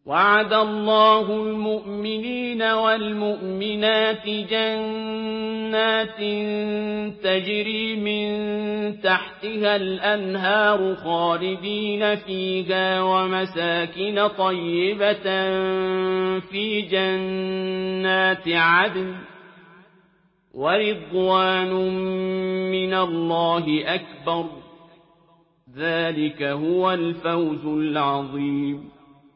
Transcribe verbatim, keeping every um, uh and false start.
وعد الله المؤمنين والمؤمنات جنات تجري من تحتها الأنهار خالدين فيها ومساكن طيبة في جنات عدن ورضوان من الله أكبر ذلك هو الفوز العظيم